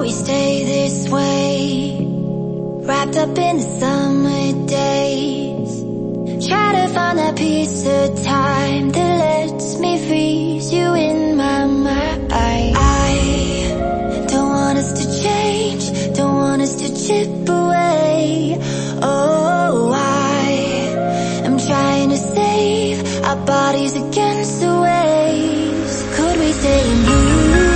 we stay this way, wrapped up in the summer days. Try to find that piece of time that lets me freeze you in my mind. I don't want us to change, don't want us to chip away. Oh, I am trying to save our bodies against the waves. Could we stay in blue?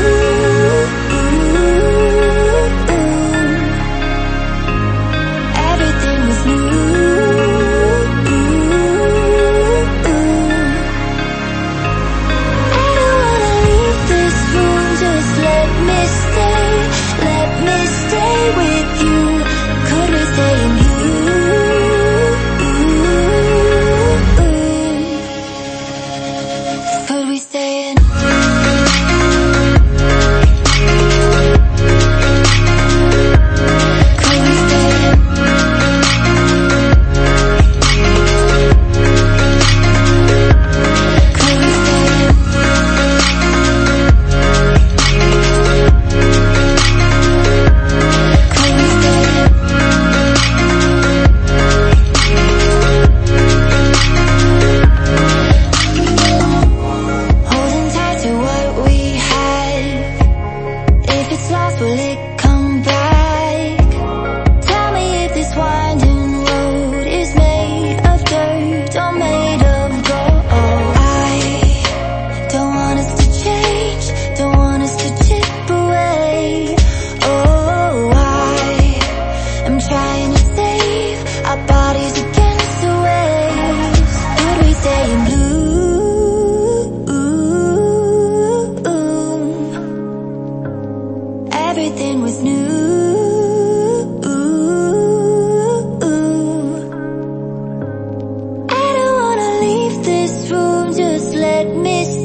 Will it come back? Tell me if this winding road is made of dirt or made of gold. I don't want us to change, don't want us to chip away. Oh, I am trying to save our bodies against the waves. Could we stay in blue? Everything was new. I don't wanna leave this room, just let me stay.